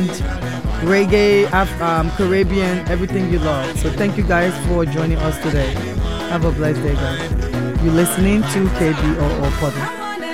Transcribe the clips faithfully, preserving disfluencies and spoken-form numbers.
and reggae, Af- um, Caribbean, everything you love. So thank you guys for joining us today. Have a blessed day, guys. You're listening to K B O O Portland.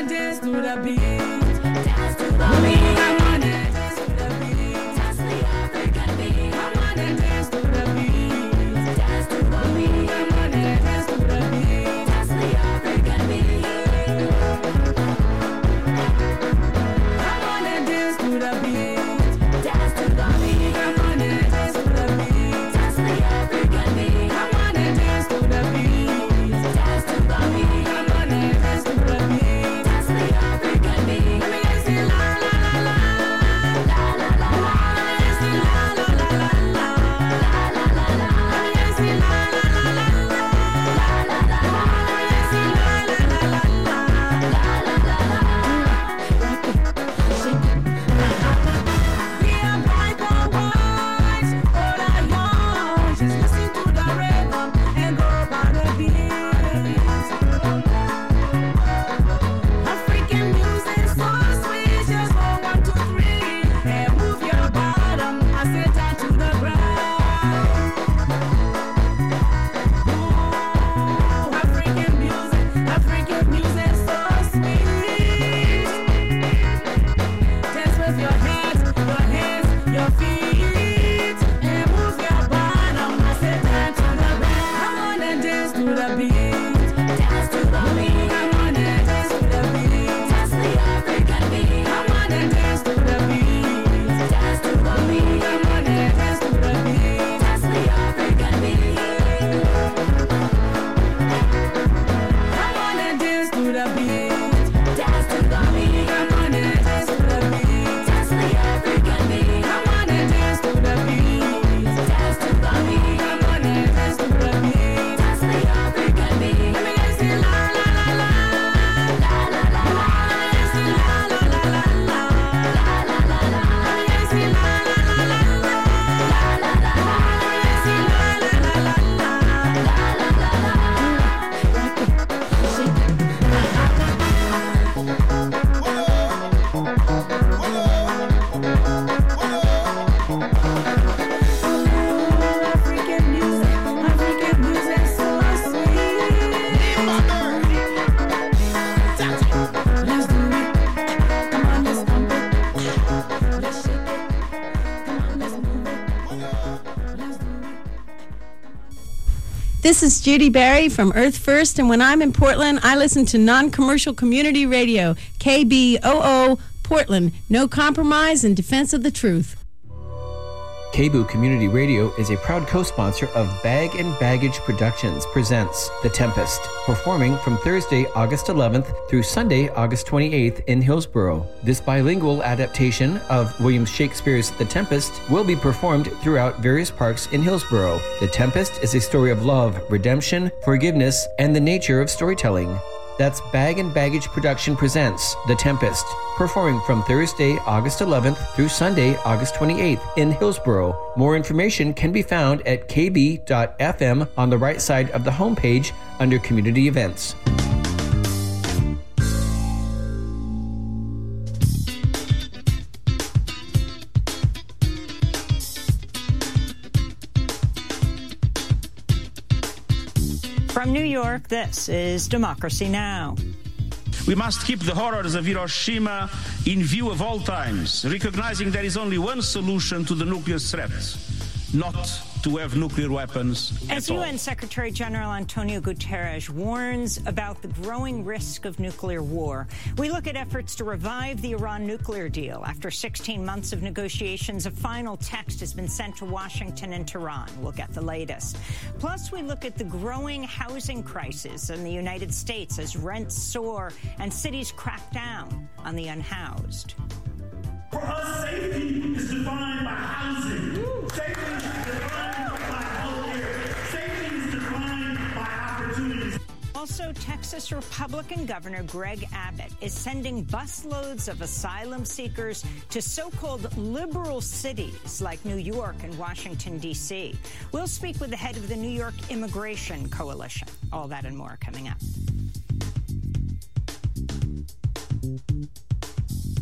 This is Judy Barry from Earth First, and when I'm in Portland, I listen to non-commercial community radio, K B O O Portland. No compromise in defense of the truth. K B O O Community Radio is a proud co-sponsor of Bag and Baggage Productions presents The Tempest, performing from Thursday, August eleventh through Sunday, August twenty-eighth in Hillsborough. This bilingual adaptation of William Shakespeare's The Tempest will be performed throughout various parks in Hillsborough. The Tempest is a story of love, redemption, forgiveness, and the nature of storytelling. That's Bag and Baggage Production presents The Tempest, performing from Thursday, August eleventh through Sunday, August twenty-eighth in Hillsborough. More information can be found at k b dot f m on the right side of the homepage under Community Events. From New York, this is Democracy Now! We must keep the horrors of Hiroshima in view of all times, recognizing there is only one solution to the nuclear threat, not to have nuclear weapons As at U N all. Secretary General Antonio Guterres warns about the growing risk of nuclear war, we look at efforts to revive the Iran nuclear deal. After sixteen months of negotiations, a final text has been sent to Washington and Tehran. We'll get the latest. Plus, we look at the growing housing crisis in the United States as rents soar and cities crack down on the unhoused. For us, safety is defined by housing. Safety is defined by healthcare. Safety is defined by opportunities. Also, Texas Republican Governor Greg Abbott is sending busloads of asylum seekers to so-called liberal cities like New York and Washington, D C. We'll speak with the head of the New York Immigration Coalition. All that and more coming up.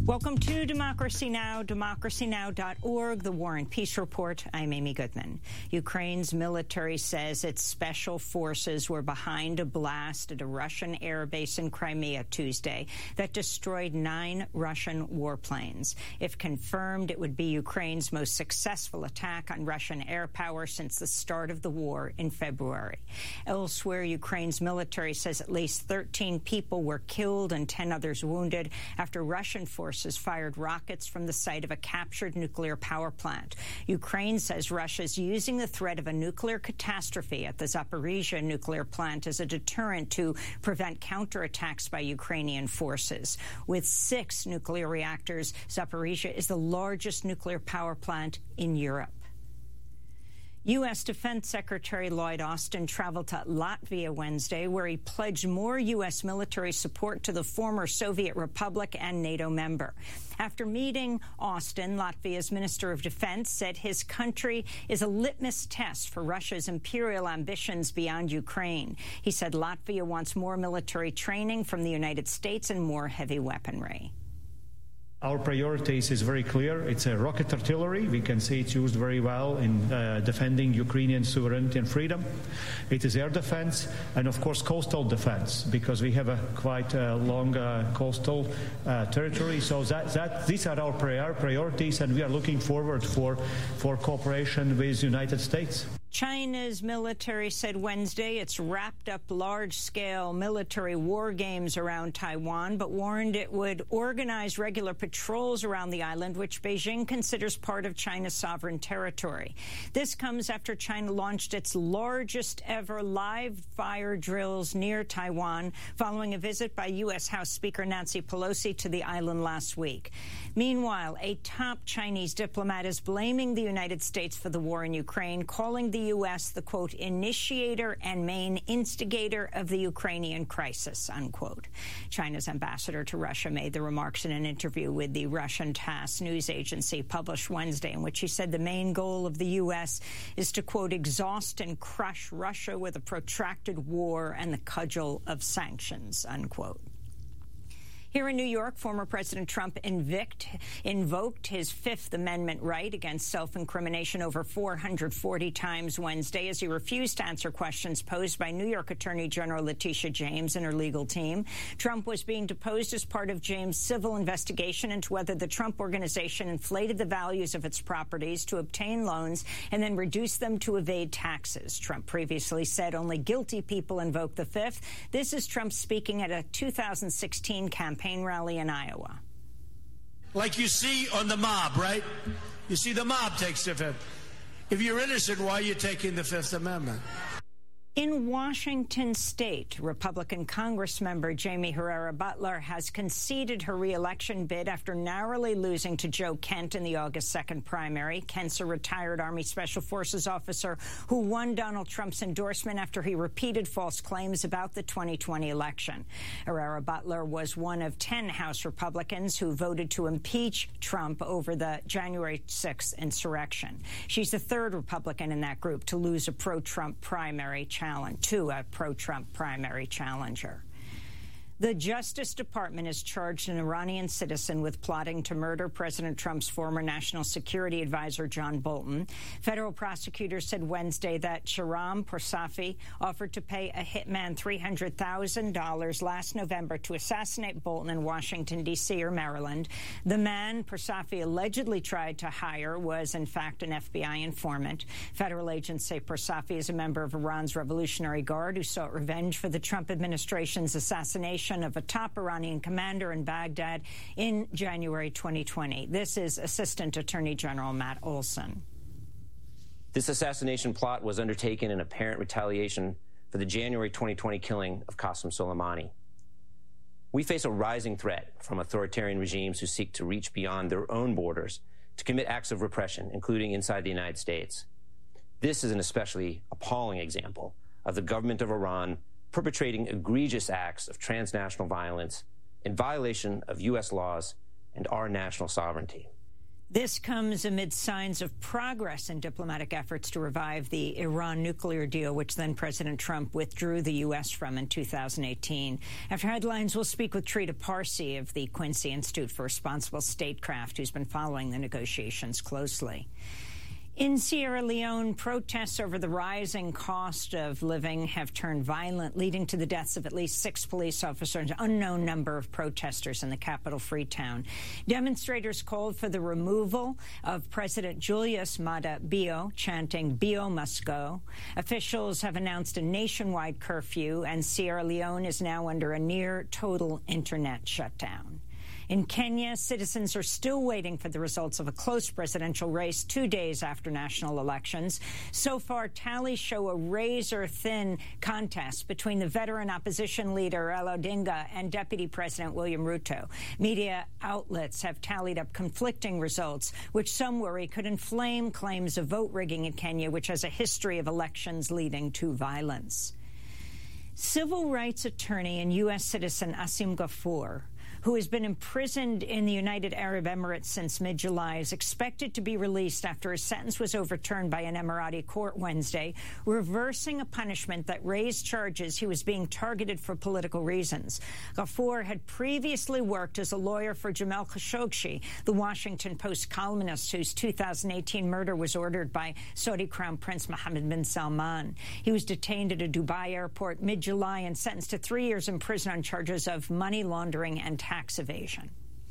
Welcome to Democracy Now!, democracy now dot org, the War and Peace Report. I'm Amy Goodman. Ukraine's military says its special forces were behind a blast at a Russian air base in Crimea Tuesday that destroyed nine Russian warplanes. If confirmed, it would be Ukraine's most successful attack on Russian air power since the start of the war in February. Elsewhere, Ukraine's military says at least thirteen people were killed and ten others wounded after Russian forces fired rockets from the site of a captured nuclear power plant. Ukraine says Russia is using the threat of a nuclear catastrophe at the Zaporizhzhia nuclear plant as a deterrent to prevent counterattacks by Ukrainian forces. With six nuclear reactors, Zaporizhzhia is the largest nuclear power plant in Europe. U S. Defense Secretary Lloyd Austin traveled to Latvia Wednesday, where he pledged more U S military support to the former Soviet republic and NATO member. After meeting Austin, Latvia's Minister of Defense said his country is a litmus test for Russia's imperial ambitions beyond Ukraine. He said Latvia wants more military training from the United States and more heavy weaponry. Our priorities is very clear. It's a rocket artillery. We can see it's used very well in uh, defending Ukrainian sovereignty and freedom. It is air defense and, of course, coastal defense, because we have a quite uh, long uh, coastal uh, territory. So that, that these are our prior priorities, and we are looking forward for, for cooperation with the United States. China's military said Wednesday it's wrapped up large-scale military war games around Taiwan, but warned it would organize regular patrols around the island, which Beijing considers part of China's sovereign territory. This comes after China launched its largest ever live-fire drills near Taiwan following a visit by U S. House Speaker Nancy Pelosi to the island last week. Meanwhile, a top Chinese diplomat is blaming the United States for the war in Ukraine, calling the U S the, quote, initiator and main instigator of the Ukrainian crisis, unquote. China's ambassador to Russia made the remarks in an interview with the Russian TASS news agency published Wednesday, in which he said the main goal of the U S is to, quote, exhaust and crush Russia with a protracted war and the cudgel of sanctions, unquote. Here in New York, former President Trump invict, invoked his Fifth Amendment right against self-incrimination over four hundred forty times Wednesday as he refused to answer questions posed by New York Attorney General Letitia James and her legal team. Trump was being deposed as part of James' civil investigation into whether the Trump Organization inflated the values of its properties to obtain loans and then reduce them to evade taxes. Trump previously said only guilty people invoke the Fifth. This is Trump speaking at a two thousand sixteen campaign rally in Iowa. Like you see on the mob, right? You see the mob takes the Fifth. If you're innocent, why are you taking the Fifth Amendment? In Washington state, Republican Congressmember Jamie Herrera Beutler has conceded her re-election bid after narrowly losing to Joe Kent in the August second primary. Kent's a retired Army Special Forces officer who won Donald Trump's endorsement after he repeated false claims about the twenty twenty election. Herrera Beutler was one of ten House Republicans who voted to impeach Trump over the January sixth insurrection. She's the third Republican in that group to lose a pro-Trump primary challenge to a pro-Trump primary challenger. The Justice Department has charged an Iranian citizen with plotting to murder President Trump's former national security advisor, John Bolton. Federal prosecutors said Wednesday that Shahram Poursafi offered to pay a hitman three hundred thousand dollars last November to assassinate Bolton in Washington, D C or Maryland. The man Poursafi allegedly tried to hire was, in fact, an F B I informant. Federal agents say Poursafi is a member of Iran's Revolutionary Guard who sought revenge for the Trump administration's assassination of a top Iranian commander in Baghdad in January twenty twenty. This is Assistant Attorney General Matt Olson. This assassination plot was undertaken in apparent retaliation for the January twenty twenty killing of Qasem Soleimani. We face a rising threat from authoritarian regimes who seek to reach beyond their own borders to commit acts of repression, including inside the United States. This is an especially appalling example of the government of Iran perpetrating egregious acts of transnational violence in violation of U S laws and our national sovereignty. This comes amid signs of progress in diplomatic efforts to revive the Iran nuclear deal, which then President Trump withdrew the U S from in two thousand eighteen. After headlines, we'll speak with Trita Parsi of the Quincy Institute for Responsible Statecraft, who's been following the negotiations closely. In Sierra Leone, protests over the rising cost of living have turned violent, leading to the deaths of at least six police officers and an unknown number of protesters in the capital, Freetown. Demonstrators called for the removal of President Julius Maada Bio, chanting, "Bio must go." Officials have announced a nationwide curfew, and Sierra Leone is now under a near-total internet shutdown. In Kenya, citizens are still waiting for the results of a close presidential race two days after national elections. So far, tallies show a razor-thin contest between the veteran opposition leader Raila Odinga and Deputy President William Ruto. Media outlets have tallied up conflicting results, which some worry could inflame claims of vote rigging in Kenya, which has a history of elections leading to violence. Civil rights attorney and U S citizen Asim Ghafoor, who has been imprisoned in the United Arab Emirates since mid-July, is expected to be released after his sentence was overturned by an Emirati court Wednesday, reversing a punishment that raised charges he was being targeted for political reasons. Ghafoor had previously worked as a lawyer for Jamal Khashoggi, the Washington Post columnist whose two thousand eighteen murder was ordered by Saudi Crown Prince Mohammed bin Salman. He was detained at a Dubai airport mid-July and sentenced to three years in prison on charges of money laundering and tax evasion.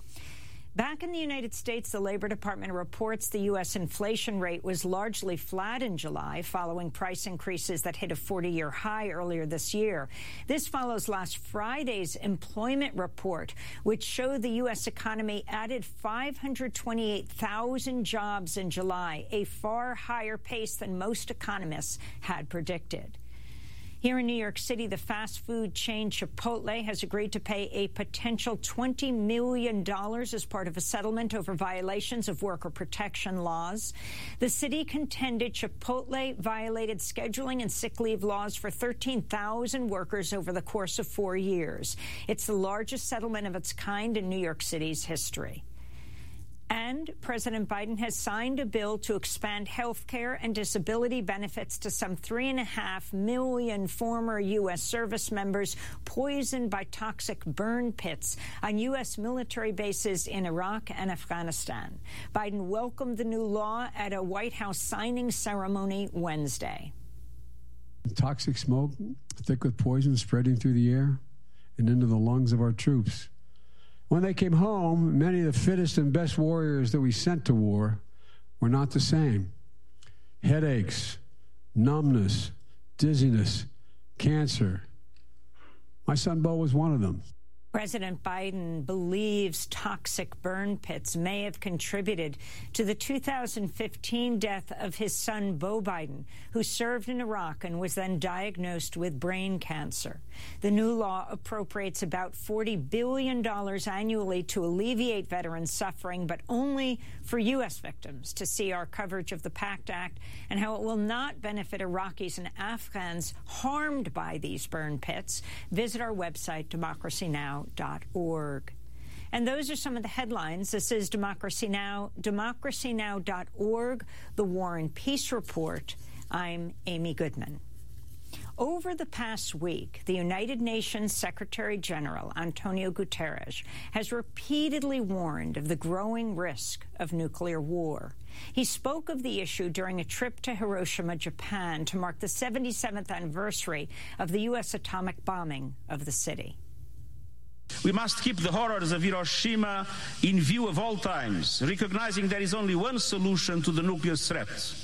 Back in the United States, the Labor Department reports the U S inflation rate was largely flat in July, following price increases that hit a forty-year high earlier this year. This follows last Friday's employment report, which showed the U S economy added five hundred twenty-eight thousand jobs in July, a far higher pace than most economists had predicted. Here in New York City, the fast food chain Chipotle has agreed to pay a potential twenty million dollars as part of a settlement over violations of worker protection laws. The city contended Chipotle violated scheduling and sick leave laws for thirteen thousand workers over the course of four years. It's the largest settlement of its kind in New York City's history. And President Biden has signed a bill to expand health care and disability benefits to some three and a half million former U S service members poisoned by toxic burn pits on U S military bases in Iraq and Afghanistan. Biden welcomed the new law at a White House signing ceremony Wednesday. Toxic smoke, thick with poison, spreading through the air and into the lungs of our troops. When they came home, many of the fittest and best warriors that we sent to war were not the same. Headaches, numbness, dizziness, cancer. My son Bo was one of them. President Biden believes toxic burn pits may have contributed to the two thousand fifteen death of his son, Beau Biden, who served in Iraq and was then diagnosed with brain cancer. The new law appropriates about forty billion dollars annually to alleviate veterans' suffering, but only for U S victims. To see our coverage of the PACT Act and how it will not benefit Iraqis and Afghans harmed by these burn pits, visit our website, democracy now dot org. And those are some of the headlines. This is Democracy Now!, democracy now dot org, the War and Peace Report. I'm Amy Goodman. Over the past week, the United Nations Secretary General, Antonio Guterres, has repeatedly warned of the growing risk of nuclear war. He spoke of the issue during a trip to Hiroshima, Japan, to mark the seventy-seventh anniversary of the U S atomic bombing of the city. We must keep the horrors of Hiroshima in view of all times, recognizing there is only one solution to the nuclear threat,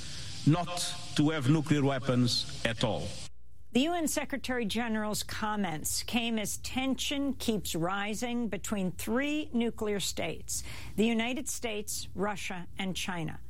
not to have nuclear weapons at all. The U N Secretary General's comments came as tension keeps rising between three nuclear states, the United States, Russia, and China.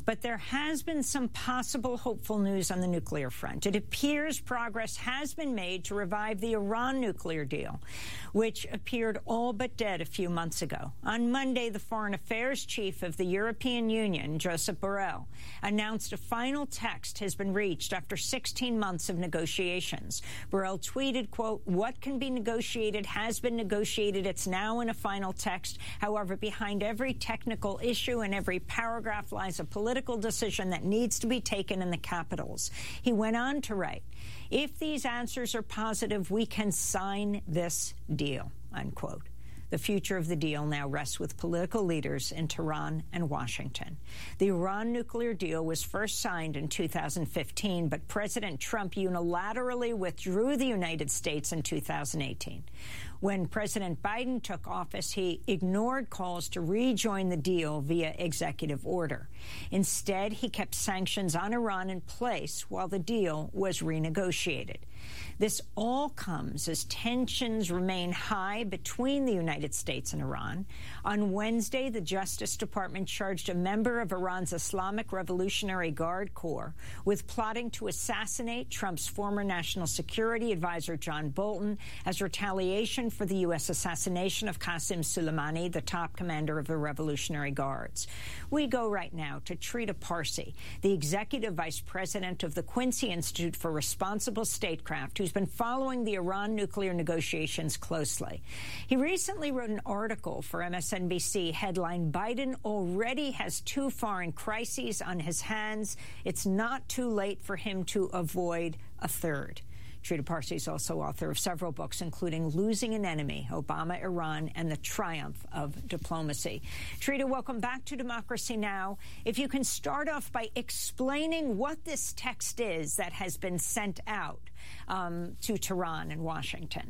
But there has been some possible hopeful news on the nuclear front. It appears progress has been made to revive the Iran nuclear deal, which appeared all but dead a few months ago. On Monday, the foreign affairs chief of the European Union, Josep Borrell, announced a final text has been reached after sixteen months of negotiations. Borrell tweeted, quote, "What can be negotiated has been negotiated. It's now in a final text. However, behind every technical issue and every paragraph lies a political decision that needs to be taken in the capitals." He went on to write, "If these answers are positive, we can sign this deal," unquote. The future of the deal now rests with political leaders in Tehran and Washington. The Iran nuclear deal was first signed in two thousand fifteen, but President Trump unilaterally withdrew the United States in two thousand eighteen. When President Biden took office, he ignored calls to rejoin the deal via executive order. Instead, he kept sanctions on Iran in place while the deal was renegotiated. This all comes as tensions remain high between the United States and Iran. On Wednesday, the Justice Department charged a member of Iran's Islamic Revolutionary Guard Corps with plotting to assassinate Trump's former national security advisor, John Bolton, as retaliation for the U S assassination of Qasem Soleimani, the top commander of the Revolutionary Guards. We go right now to Trita Parsi, the executive vice president of the Quincy Institute for Responsible Statecraft, who's been following the Iran nuclear negotiations closely. He recently wrote an article for M S N B C headlined, "Biden already has two foreign crises on his hands. It's not too late for him to avoid a third." Trita Parsi is also author of several books, including Losing an Enemy, Obama, Iran, and the Triumph of Diplomacy. Trita, welcome back to Democracy Now! If you can start off by explaining what this text is that has been sent out um, to Tehran and Washington.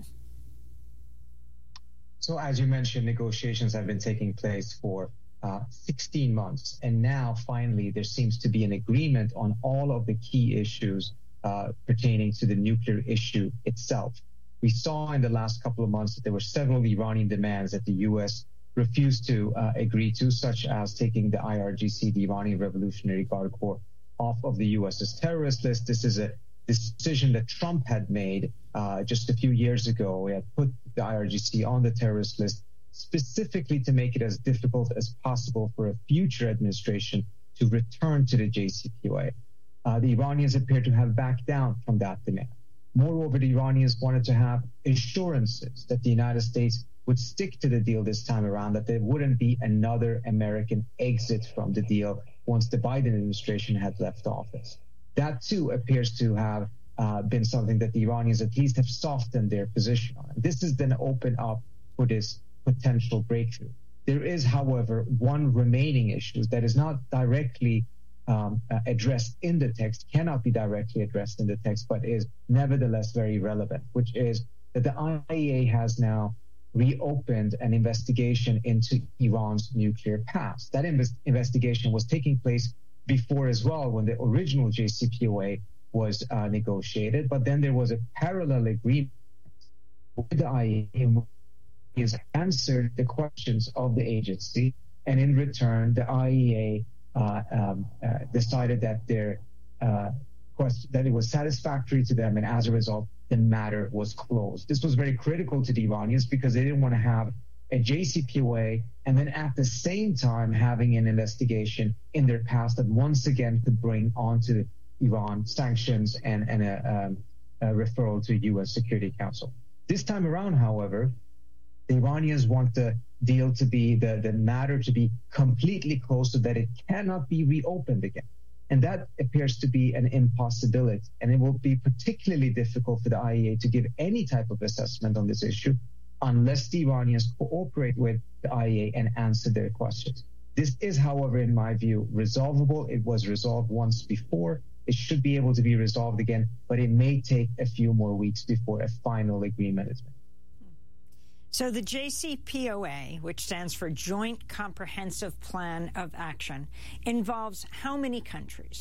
So as you mentioned, negotiations have been taking place for uh, sixteen months. And now, finally, there seems to be an agreement on all of the key issues Uh, pertaining to the nuclear issue itself. We saw in the last couple of months that there were several Iranian demands that the U S refused to uh, agree to, such as taking the I R G C, the Iranian Revolutionary Guard Corps, off of the U S's terrorist list. This is a decision that Trump had made uh, just a few years ago. He had put the I R G C on the terrorist list specifically to make it as difficult as possible for a future administration to return to the J C P O A. Uh, the Iranians appear to have backed down from that demand. Moreover, the Iranians wanted to have assurances that the United States would stick to the deal this time around, that there wouldn't be another American exit from the deal once the Biden administration had left office. That, too, appears to have uh, been something that the Iranians at least have softened their position on. This has then opened up for this potential breakthrough. There is, however, one remaining issue that is not directly Um, uh, addressed in the text, cannot be directly addressed in the text, but is nevertheless very relevant, which is that the I A E A has now reopened an investigation into Iran's nuclear past. That invest- investigation was taking place before as well, when the original J C P O A was uh, negotiated, but then there was a parallel agreement with the I A E A has answered the questions of the agency, and in return, the I A E A Uh, um, uh, decided that their uh, question, that it was satisfactory to them, and as a result, the matter was closed. This was very critical to the Iranians because they didn't want to have a J C P O A and then at the same time having an investigation in their past that once again could bring onto Iran sanctions and, and a, um, a referral to U S Security Council. This time around, however, the Iranians want the deal to be, the, the matter to be completely closed so that it cannot be reopened again. And that appears to be an impossibility. And it will be particularly difficult for the I A E A to give any type of assessment on this issue unless the Iranians cooperate with the I A E A and answer their questions. This is, however, in my view, resolvable. It was resolved once before. It should be able to be resolved again, but it may take a few more weeks before a final agreement is made. So the J C P O A, which stands for Joint Comprehensive Plan of Action, involves how many countries?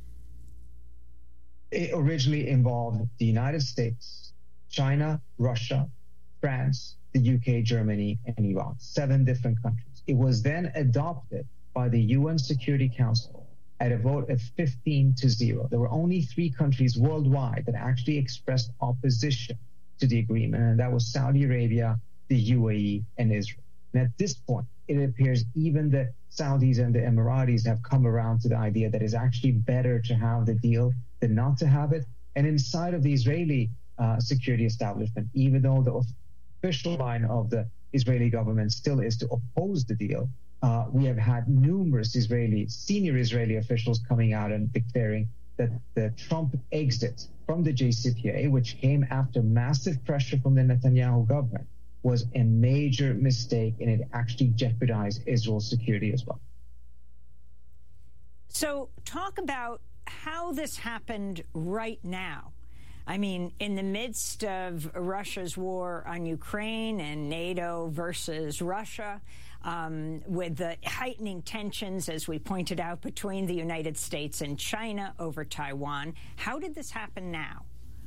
It originally involved the United States, China, Russia, France, the U K, Germany, and Iran, seven different countries. It was then adopted by the U N Security Council at a vote of fifteen to zero. There were only three countries worldwide that actually expressed opposition to the agreement, and that was Saudi Arabia, the U A E, and Israel. And at this point, it appears even the Saudis and the Emiratis have come around to the idea that it's actually better to have the deal than not to have it. And inside of the Israeli uh, security establishment, even though the official line of the Israeli government still is to oppose the deal, uh, we have had numerous Israeli, senior Israeli officials coming out and declaring that the Trump exit from the J C P O A, which came after massive pressure from the Netanyahu government, was a major mistake, and it actually jeopardized Israel's security as well. So talk about how this happened right now. I mean, in the midst of Russia's war on Ukraine and NATO versus Russia, um, with the heightening tensions, as we pointed out, between the United States and China over Taiwan, how did this happen now?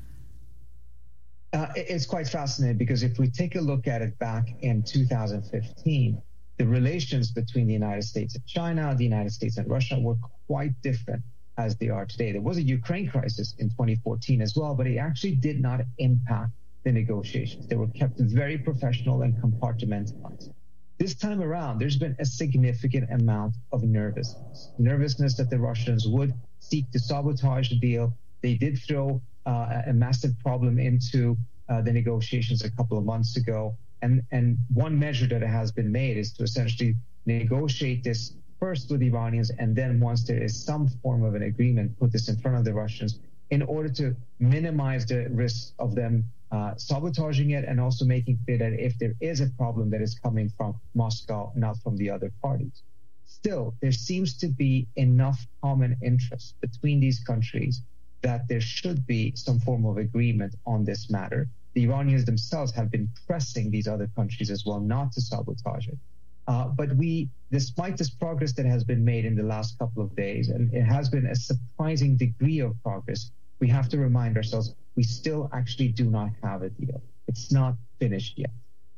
Uh, it's quite fascinating, because if we take a look at it back in two thousand fifteen, the relations between the United States and China, the United States and Russia were quite different as they are today. There was a Ukraine crisis in twenty fourteen as well, but it actually did not impact the negotiations. They were kept very professional and compartmentalized. This time around, there's been a significant amount of nervousness. Nervousness that the Russians would seek to sabotage the deal. They did throw uh, a massive problem into uh, the negotiations a couple of months ago. And, and one measure that has been made is to essentially negotiate this first with the Iranians, and then once there is some form of an agreement, put this in front of the Russians in order to minimize the risk of them uh, sabotaging it, and also making clear that if there is a problem, that is coming from Moscow, not from the other parties. Still, there seems to be enough common interest between these countries that there should be some form of agreement on this matter. The Iranians themselves have been pressing these other countries as well not to sabotage it. Uh, but we, despite this progress that has been made in the last couple of days, and it has been a surprising degree of progress, we have to remind ourselves we still actually do not have a deal. It's not finished yet.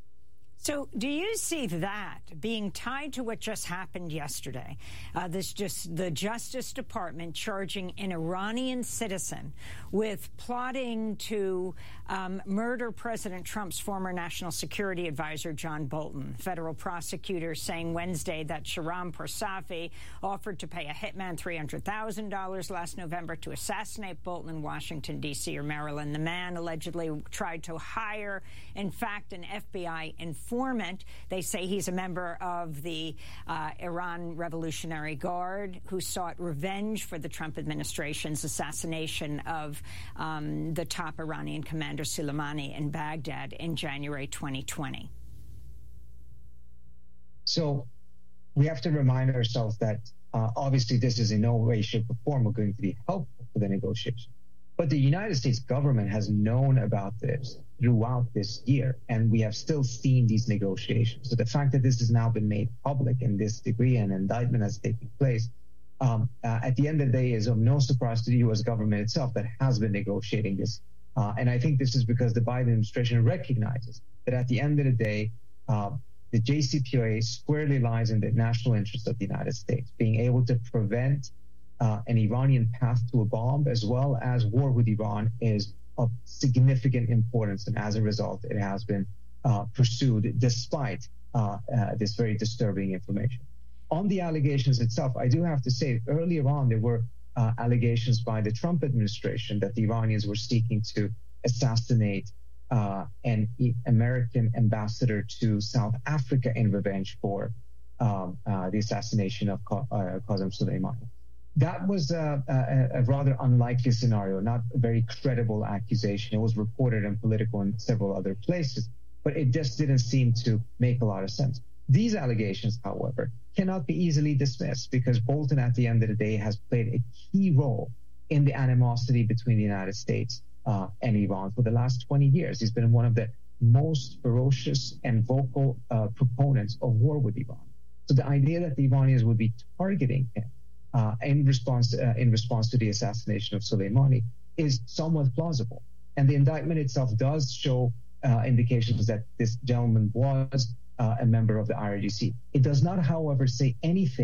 So do you see that being tied to what just happened yesterday? Uh, this just the Justice Department charging an Iranian citizen with plotting to um, murder President Trump's former national security advisor, John Bolton. Federal prosecutors saying Wednesday that Shahram Poursafi offered to pay a hitman three hundred thousand dollars last November to assassinate Bolton in Washington, D C or Maryland. The man allegedly tried to hire, in fact, an F B I informant. Informant. They say he's a member of the uh, Iran Revolutionary Guard who sought revenge for the Trump administration's assassination of um, the top Iranian commander Soleimani in Baghdad in January twenty twenty. So we have to remind ourselves that uh, obviously this is in no way, shape, or form going to be helpful for the negotiation. But the United States government has known about this throughout this year, and we have still seen these negotiations. So the fact that this has now been made public in this degree and indictment has taken place, um, uh, at the end of the day is of no surprise to the U S government itself that has been negotiating this. Uh, and I think this is because the Biden administration recognizes that at the end of the day, uh, the J C P O A squarely lies in the national interest of the United States, being able to prevent Uh, an Iranian path to a bomb, as well as war with Iran, is of significant importance. And as a result, it has been uh, pursued despite uh, uh, this very disturbing information. On the allegations itself, I do have to say earlier on, there were uh, allegations by the Trump administration that the Iranians were seeking to assassinate uh, an American ambassador to South Africa in revenge for um, uh, the assassination of Qa- uh, Qasem Soleimani. That was a, a, a rather unlikely scenario, not a very credible accusation. It was reported in Politico and several other places, but it just didn't seem to make a lot of sense. These allegations, however, cannot be easily dismissed because Bolton, at the end of the day, has played a key role in the animosity between the United States uh, and Iran for the last twenty years. He's been one of the most ferocious and vocal uh, proponents of war with Iran. So the idea that the Iranians would be targeting him Uh, in response uh, in response to the assassination of Soleimani is somewhat plausible. And the indictment itself does show uh, indications that this gentleman was uh, a member of the I R G C. It does not, however, say anything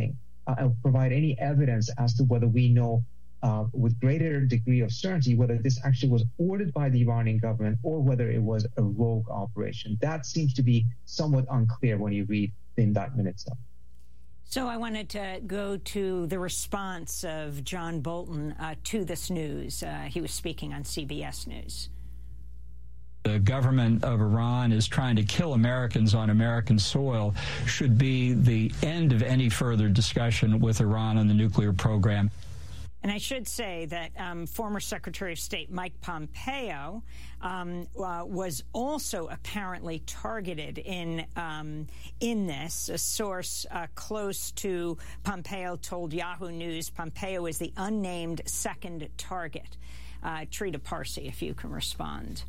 uh, provide any evidence as to whether we know uh, with greater degree of certainty whether this actually was ordered by the Iranian government or whether it was a rogue operation. That seems to be somewhat unclear when you read the indictment itself. So I wanted to go to the response of John Bolton uh, to this news. Uh, he was speaking on C B S News. The government of Iran is trying to kill Americans on American soil should be the end of any further discussion with Iran on the nuclear program. And I should say that um, former Secretary of State Mike Pompeo um, uh, was also apparently targeted in um, in this. A source uh, close to Pompeo told Yahoo News Pompeo is the unnamed second target. Uh, Trita Parsi, if you can respond.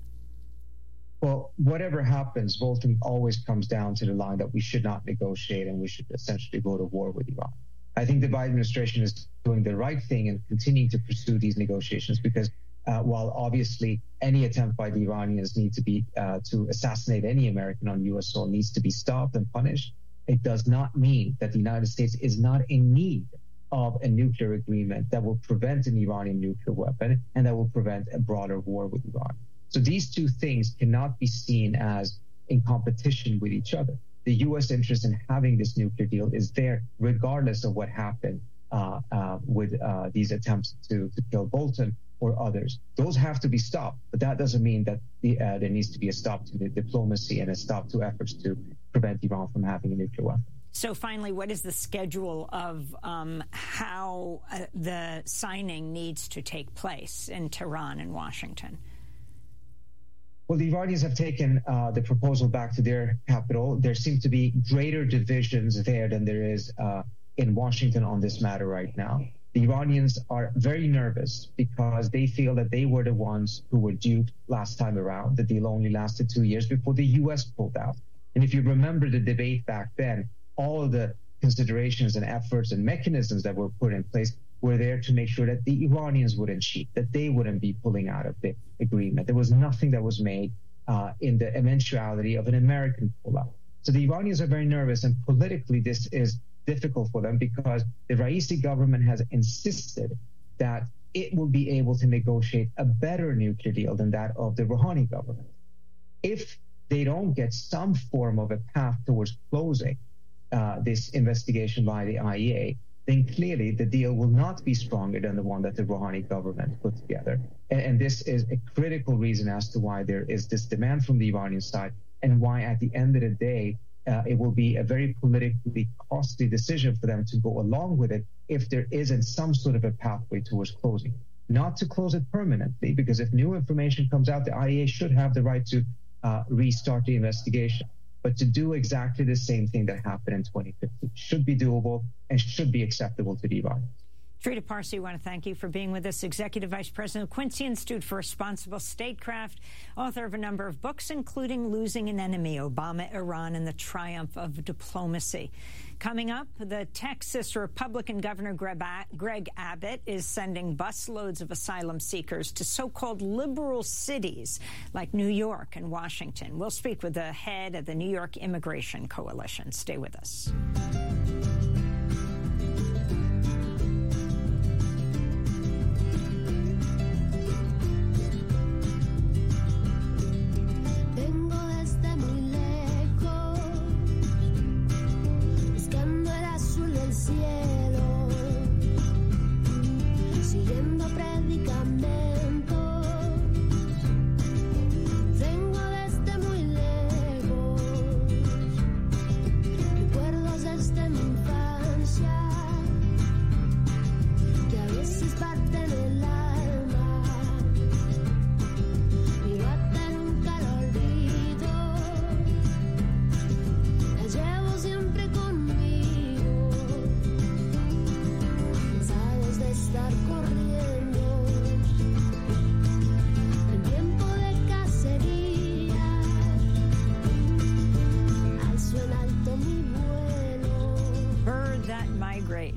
Well, whatever happens, Bolton always comes down to the line that we should not negotiate and we should essentially go to war with Iran. I think the Biden administration is doing the right thing and continuing to pursue these negotiations because uh, while obviously any attempt by the Iranians need to be uh, to assassinate any American on U S soil needs to be stopped and punished, it does not mean that the United States is not in need of a nuclear agreement that will prevent an Iranian nuclear weapon and that will prevent a broader war with Iran. So these two things cannot be seen as in competition with each other. The U S interest in having this nuclear deal is there regardless of what happened uh, uh, with uh, these attempts to, to kill Bolton or others. Those have to be stopped, but that doesn't mean that the, uh, there needs to be a stop to the diplomacy and a stop to efforts to prevent Iran from having a nuclear weapon. So finally, what is the schedule of um, how uh, the signing needs to take place in Tehran and Washington? Well, the Iranians have taken uh, the proposal back to their capital. There seem to be greater divisions there than there is uh, in Washington on this matter right now. The Iranians are very nervous because they feel that they were the ones who were duped last time around. The deal only lasted two years before the U S pulled out. And if you remember the debate back then, all of the considerations and efforts and mechanisms that were put in place were there to make sure that the Iranians wouldn't cheat, that they wouldn't be pulling out of the agreement. There was nothing that was made uh, in the eventuality of an American pullout. So the Iranians are very nervous, and politically this is difficult for them because the Raisi government has insisted that it will be able to negotiate a better nuclear deal than that of the Rouhani government. If they don't get some form of a path towards closing uh, this investigation by the I A E A, then clearly the deal will not be stronger than the one that the Rouhani government put together. And, and this is a critical reason as to why there is this demand from the Iranian side and why at the end of the day, uh, it will be a very politically costly decision for them to go along with it if there isn't some sort of a pathway towards closing. Not to close it permanently, because if new information comes out, the I A E A should have the right to uh, restart the investigation. But to do exactly the same thing that happened in twenty fifteen should be doable and should be acceptable to the Iranians. Trita Parsi, I want to thank you for being with us. Executive Vice President of Quincy Institute for Responsible Statecraft, author of a number of books, including Losing an Enemy, Obama, Iran, and the Triumph of Diplomacy. Coming up, the Texas Republican Governor Greg Abbott is sending busloads of asylum seekers to so-called liberal cities like New York and Washington. We'll speak with the head of the New York Immigration Coalition. Stay with us.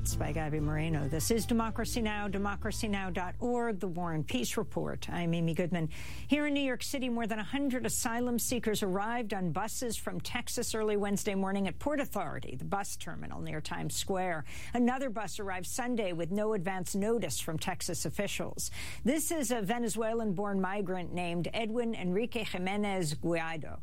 States by Gabby Moreno. This is Democracy Now!, democracy now dot org, the War and Peace Report. I'm Amy Goodman. Here in New York City, more than one hundred asylum seekers arrived on buses from Texas early Wednesday morning at Port Authority, the bus terminal near Times Square. Another bus arrived Sunday with no advance notice from Texas officials. This is a Venezuelan-born migrant named Edwin Enrique Jimenez Guaido.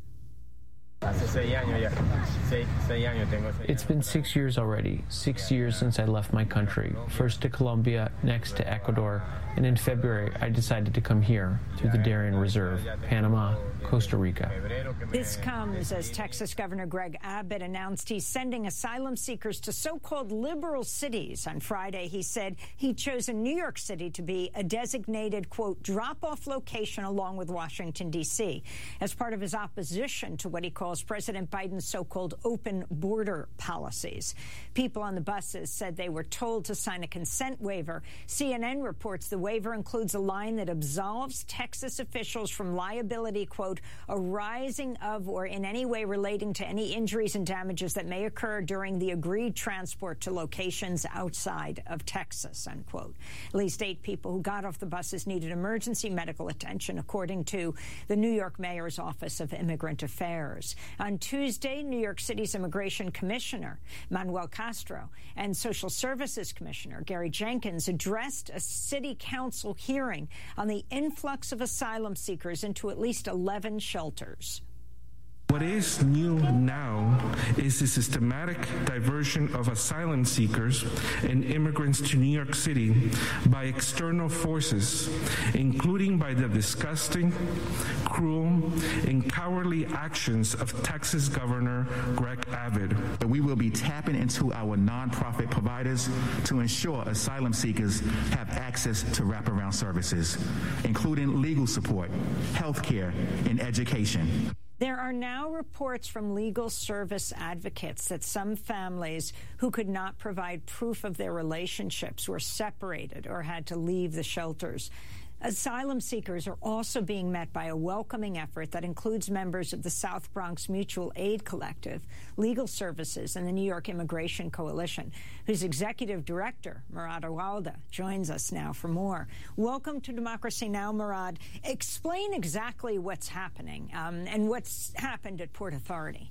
It's been six years already, six years since I left my country, first to Colombia, next to Ecuador, and in February I decided to come here through the Darien Reserve, Panama, Costa Rica. This comes as Texas Governor Greg Abbott announced he's sending asylum seekers to so-called liberal cities. On Friday, he said he'd chosen New York City to be a designated, quote, drop-off location along with Washington, D C, as part of his opposition to what he calls President Biden's so-called open border policies. People on the buses said they were told to sign a consent waiver. C N N reports the waiver includes a line that absolves Texas officials from liability, quote, arising of or in any way relating to any injuries and damages that may occur during the agreed transport to locations outside of Texas, unquote. At least eight people who got off the buses needed emergency medical attention, according to the New York Mayor's Office of Immigrant Affairs. On Tuesday, New York City's Immigration Commissioner, Manuel Castro, and Social Services Commissioner, Gary Jenkins, addressed a city council hearing on the influx of asylum seekers into at least eleven shelters. What is new now is the systematic diversion of asylum seekers and immigrants to New York City by external forces, including by the disgusting, cruel, and cowardly actions of Texas Governor Greg Abbott. We will be tapping into our nonprofit providers to ensure asylum seekers have access to wraparound services, including legal support, health care, and education. There are now reports from legal service advocates that some families who could not provide proof of their relationships were separated or had to leave the shelters. Asylum seekers are also being met by a welcoming effort that includes members of the South Bronx Mutual Aid Collective, Legal Services, and the New York Immigration Coalition, whose executive director, Murad Awalda, joins us now for more. Welcome to Democracy Now!, Murad. Explain exactly what's happening um, and what's happened at Port Authority.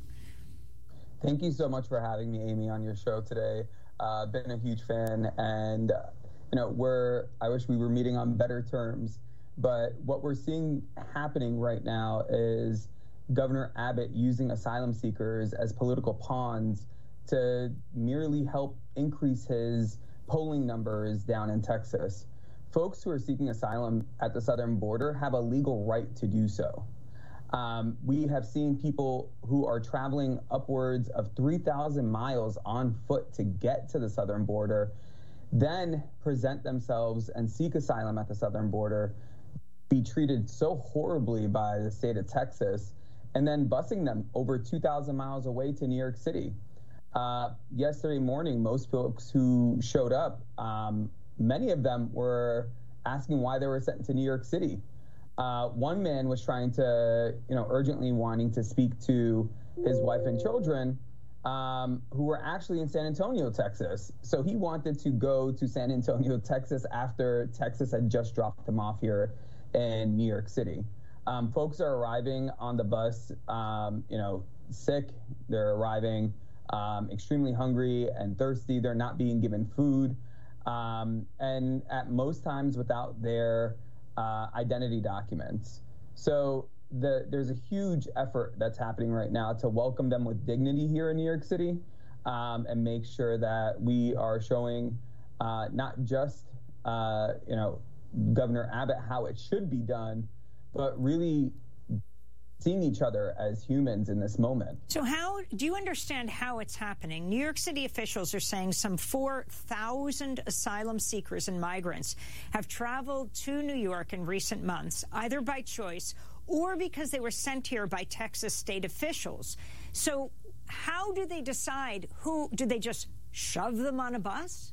Thank you so much for having me, Amy, on your show today. Uh, been a huge fan, and uh, you know, we're, I wish we were meeting on better terms, but what we're seeing happening right now is Governor Abbott using asylum seekers as political pawns to merely help increase his polling numbers down in Texas. Folks who are seeking asylum at the southern border have a legal right to do so. Um, we have seen people who are traveling upwards of three thousand miles on foot to get to the southern border, then present themselves and seek asylum at the southern border, be treated so horribly by the state of Texas, and then busing them over two thousand miles away to New York City. Uh, yesterday morning, most folks who showed up, um, many of them were asking why they were sent to New York City. Uh, one man was trying to, you know, urgently wanting to speak to his wife and children, Um, who were actually in San Antonio, Texas. So he wanted to go to San Antonio, Texas after Texas had just dropped him off here in New York City. Um, folks are arriving on the bus, um, you know, sick. They're arriving um, extremely hungry and thirsty. They're not being given food. Um, and at most times without their uh, identity documents. So The, there's a huge effort that's happening right now to welcome them with dignity here in New York City um, and make sure that we are showing uh, not just, uh, you know, Governor Abbott how it should be done, but really seeing each other as humans in this moment. So how do you understand how it's happening? New York City officials are saying some four thousand asylum seekers and migrants have traveled to New York in recent months, either by choice or because they were sent here by Texas state officials. So how do they decide who? Do they just shove them on a bus?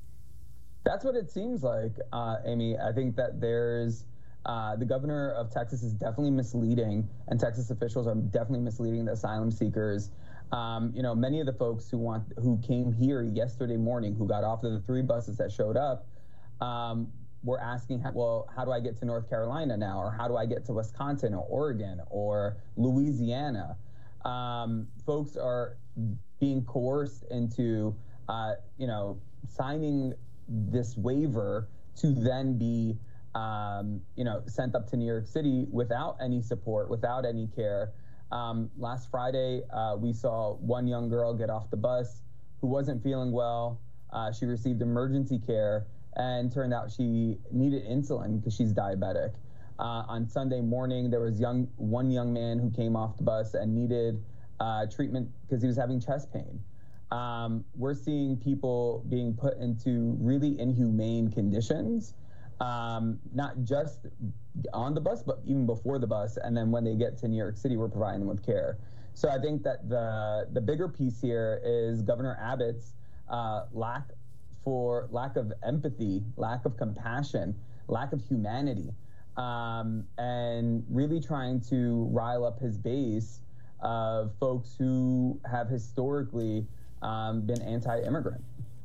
That's what it seems like, uh, Amy. I think that there's uh, the governor of Texas is definitely misleading, and Texas officials are definitely misleading the asylum seekers Um, you know, many of the folks who want who came here yesterday morning, who got off of the three buses that showed up, um, were asking, well, how do I get to North Carolina now? Or how do I get to Wisconsin or Oregon or Louisiana? Um, folks are being coerced into, uh, you know, signing this waiver to then be, um, you know, sent up to New York City without any support, without any care. Um, last Friday, uh, we saw one young girl get off the bus who wasn't feeling well. Uh, she received emergency care and turned out she needed insulin because she's diabetic. Uh, on Sunday morning, there was young one young man who came off the bus and needed uh, treatment because he was having chest pain. Um, we're seeing people being put into really inhumane conditions, um, not just on the bus, but even before the bus. And then when they get to New York City, we're providing them with care. So I think that the the bigger piece here is Governor Abbott's uh, lack for lack of empathy, lack of compassion, lack of humanity, um, and really trying to rile up his base of folks who have historically um, been anti-immigrant.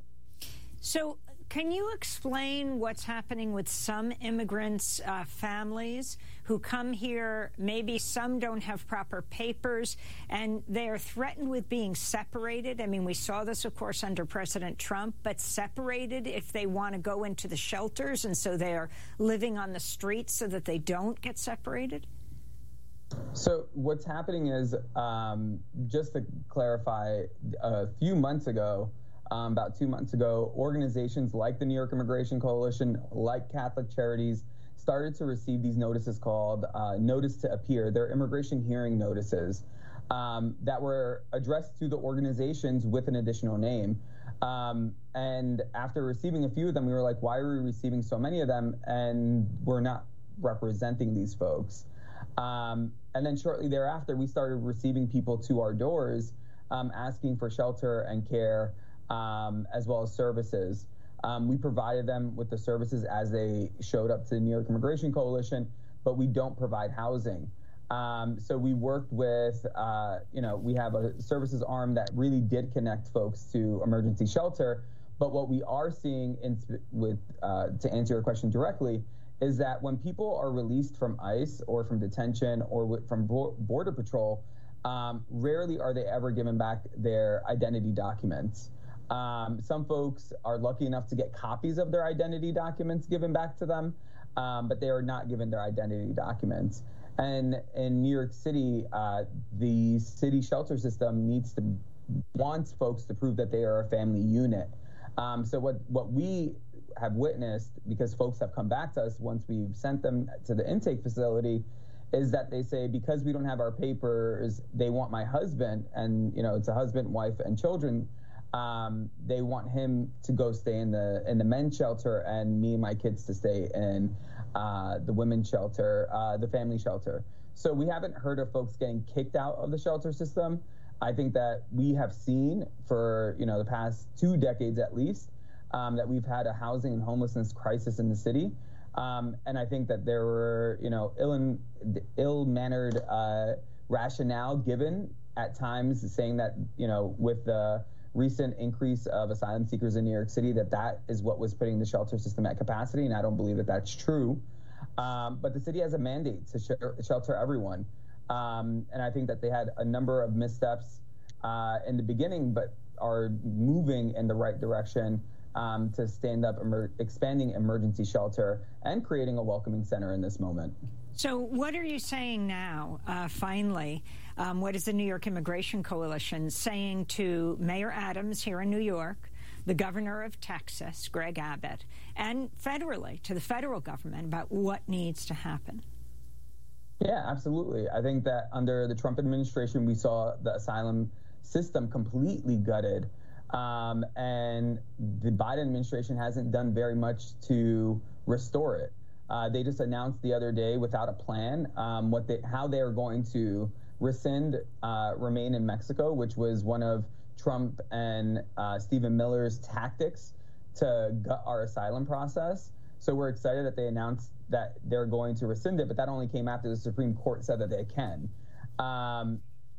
So can you explain what's happening with some immigrants' uh, families who come here? Maybe some don't have proper papers, and they are threatened with being separated. I mean, we saw this, of course, under President Trump, but separated if they want to go into the shelters, and so they are living on the streets so that they don't get separated? So what's happening is, um, just to clarify, a few months ago, Um, about two months ago, organizations like the New York Immigration Coalition, like Catholic Charities, started to receive these notices called uh, Notice to Appear. They're immigration hearing notices um, that were addressed to the organizations with an additional name. Um, and after receiving a few of them, we were like, why are we receiving so many of them? And we're not representing these folks. Um, and then shortly thereafter, we started receiving people to our doors um, asking for shelter and care, Um, as well as services. Um, we provided them with the services as they showed up to the New York Immigration Coalition, but we don't provide housing. Um, so we worked with, uh, you know, we have a services arm that really did connect folks to emergency shelter. But what we are seeing in, with, uh, to answer your question directly, is that when people are released from ICE or from detention or w- from bo- Border Patrol, um, rarely are they ever given back their identity documents. Um, some folks are lucky enough to get copies of their identity documents given back to them, um, but they are not given their identity documents. And in New York City, uh, the city shelter system needs to, wants folks to prove that they are a family unit. Um, so what, what we have witnessed, because folks have come back to us once we've sent them to the intake facility, is that they say, because we don't have our papers, they want my husband, and you know, it's a husband, wife, and children. Um, they want him to go stay in the in the men's shelter, and me and my kids to stay in uh, the women's shelter, uh, the family shelter. So we haven't heard of folks getting kicked out of the shelter system. I think that we have seen for you know the past two decades at least um, that we've had a housing and homelessness crisis in the city, um, and I think that there were you know ill ill-mannered uh, rationale given at times, saying that you know with the recent increase of asylum seekers in New York City, that that is what was putting the shelter system at capacity, and I don't believe that that's true. Um, but the city has a mandate to sh- shelter everyone, um, and I think that they had a number of missteps uh, in the beginning, but are moving in the right direction um, to stand up emer- expanding emergency shelter and creating a welcoming center in this moment. So what are you saying now, uh, finally? Um, what is the New York Immigration Coalition saying to Mayor Adams here in New York, the governor of Texas, Greg Abbott, and federally, to the federal government about what needs to happen? Yeah, absolutely. I think that under the Trump administration, we saw the asylum system completely gutted. Um, and the Biden administration hasn't done very much to restore it. Uh, they just announced the other day, without a plan, um, what they, how they are going to rescind uh, Remain in Mexico, which was one of Trump and uh, Stephen Miller's tactics to gut our asylum process. So we're excited that they announced that they're going to rescind it, but that only came after the Supreme Court said that they can. Um,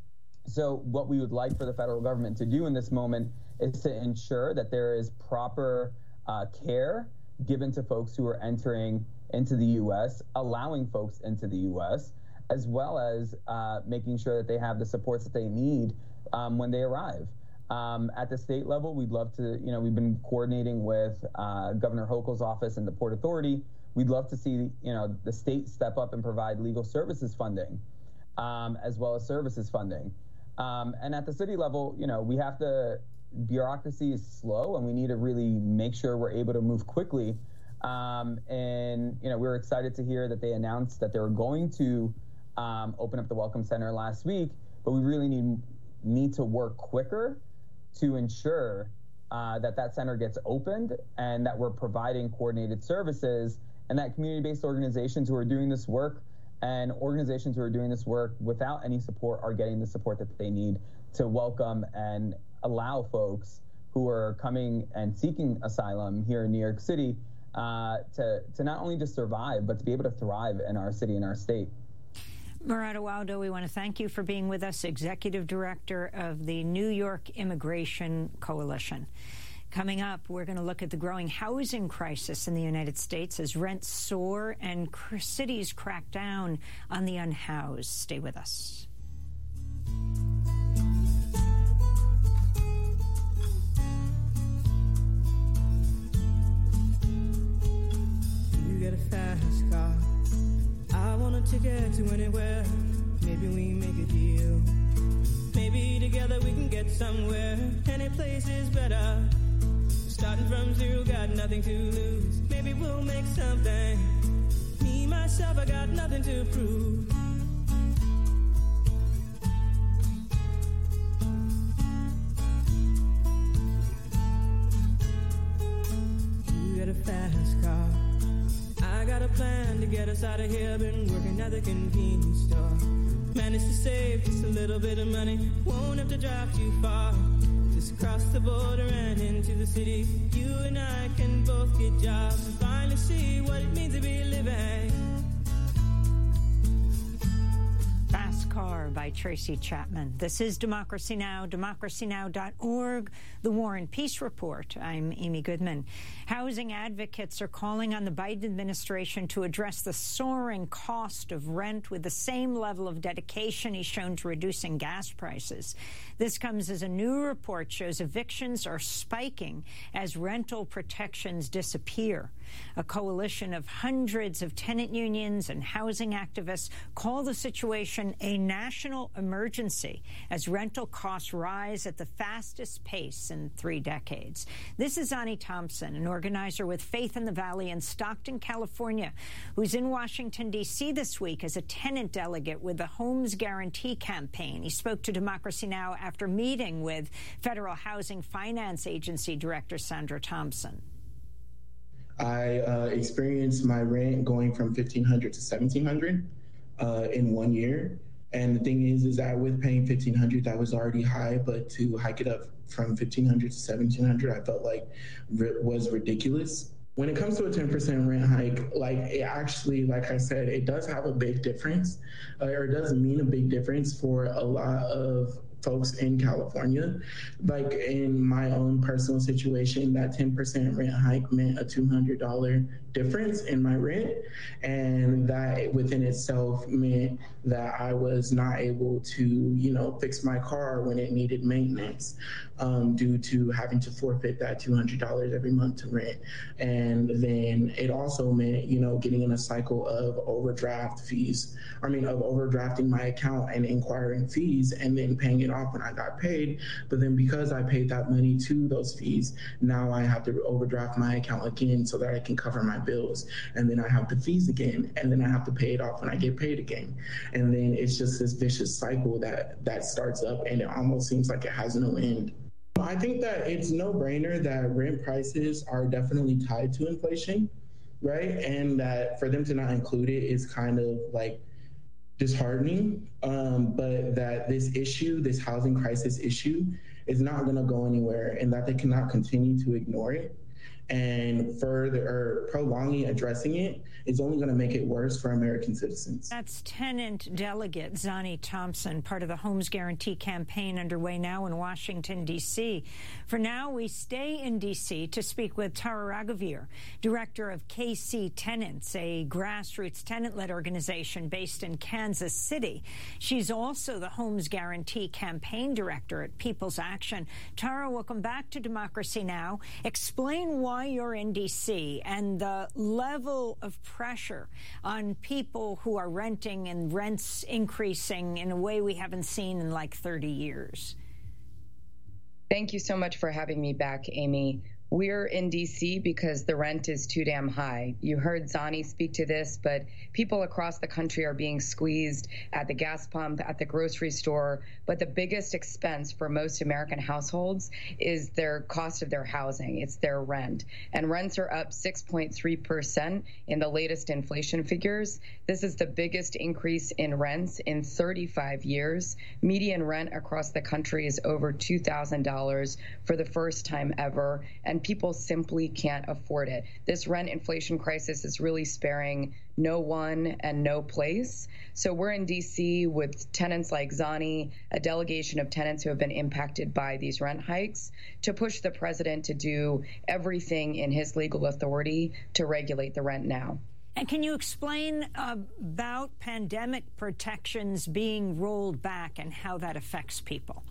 So what we would like for the federal government to do in this moment is to ensure that there is proper uh, care given to folks who are entering into the U S, allowing folks into the U S, as well as uh, making sure that they have the supports that they need um, when they arrive. Um, at the state level, we'd love to, you know, we've been coordinating with uh, Governor Hochul's office and the Port Authority. We'd love to see, you know, the state step up and provide legal services funding, um, as well as services funding. Um, and at the city level, you know, we have to, bureaucracy is slow, and we need to really make sure we're able to move quickly. Um, and, you know, we were excited to hear that they announced that they were going to um, open up the Welcome Center last week, but we really need, need to work quicker to ensure uh, that that center gets opened and that we're providing coordinated services, and that community-based organizations who are doing this work and organizations who are doing this work without any support are getting the support that they need to welcome and allow folks who are coming and seeking asylum here in New York City uh, to, to not only just survive, but to be able to thrive in our city and our state. Murad Awaudo, we want to thank you for being with us, Executive Director of the New York Immigration Coalition. Coming up, we're going to look at the growing housing crisis in the United States as rents soar and cities crack down on the unhoused. Stay with us. You get a fast car. I want a ticket to anywhere. Maybe we make a deal. Maybe together we can get somewhere. Any place is better. Starting from zero, got nothing to lose. Maybe we'll make something. Me, myself, I got nothing to prove. You get a fast car. I got a plan to get us out of here. Been working at the convenience store. Managed to save just a little bit of money. Won't have to drive too far. Just cross the border and into the city. You and I can both get jobs and finally see what it means to be living. Fast Car by Tracy Chapman. This is Democracy Now!, democracy now dot org, The War and Peace Report. I'm Amy Goodman. Housing advocates are calling on the Biden administration to address the soaring cost of rent with the same level of dedication he's shown to reducing gas prices. This comes as a new report shows evictions are spiking as rental protections disappear. A coalition of hundreds of tenant unions and housing activists call the situation a national emergency as rental costs rise at the fastest pace in three decades. This is Ani Thompson, an organizer with Faith in the Valley in Stockton, California, who's in Washington, D C this week as a tenant delegate with the Homes Guarantee Campaign. He spoke to Democracy Now! After meeting with Federal Housing Finance Agency Director Sandra Thompson. I uh, experienced my rent going from fifteen hundred dollars to seventeen hundred dollars uh, in one year. And the thing is, is that with paying fifteen hundred dollars, that was already high, but to hike it up from fifteen hundred dollars to seventeen hundred dollars, I felt like it was ridiculous. When it comes to a ten percent rent hike, like it actually, like I said, it does have a big difference, uh, or it does mean a big difference for a lot of folks in California. Like in my own personal situation, that ten percent rent hike meant a two hundred dollars difference in my rent. And that within itself meant that I was not able to, you know, fix my car when it needed maintenance um, due to having to forfeit that two hundred dollars every month to rent. And then it also meant, you know, getting in a cycle of overdraft fees. I mean, of overdrafting my account and inquiring fees and then paying it off when I got paid. But then because I paid that money to those fees, now I have to overdraft my account again so that I can cover my bills. And then I have the fees again, and then I have to pay it off when I get paid again. And then it's just this vicious cycle that that starts up, and it almost seems like it has no end. I think that it's no brainer that rent prices are definitely tied to inflation, right? And that for them to not include it is kind of like disheartening, um, but that this issue, this housing crisis issue, is not going to go anywhere, and that they cannot continue to ignore it. and further or prolonging addressing it is only going to make it worse for American citizens. That's tenant delegate Zani Thompson, part of the Homes Guarantee campaign underway now in Washington, D C. For now, we stay in D C to speak with Tara Raghuveer, director of K C Tenants, a grassroots tenant-led organization based in Kansas City. She's also the Homes Guarantee campaign director at People's Action. Tara, welcome back to Democracy Now! Explain why you're in D C and the level of pressure on people who are renting and rents increasing in a way we haven't seen in like thirty years. Thank you so much for having me back, Amy. We're in D C because the rent is too damn high. You heard Zani speak to this, but people across the country are being squeezed at the gas pump, at the grocery store. But the biggest expense for most American households is their cost of their housing. It's their rent. And rents are up six point three percent in the latest inflation figures. This is the biggest increase in rents in thirty-five years. Median rent across the country is over two thousand dollars for the first time ever. And people simply can't afford it. This rent inflation crisis is really sparing no one and no place. So we're in D C with tenants like Zani, a delegation of tenants who have been impacted by these rent hikes, to push the president to do everything in his legal authority to regulate the rent now. And can you explain uh, about pandemic protections being rolled back and how that affects people?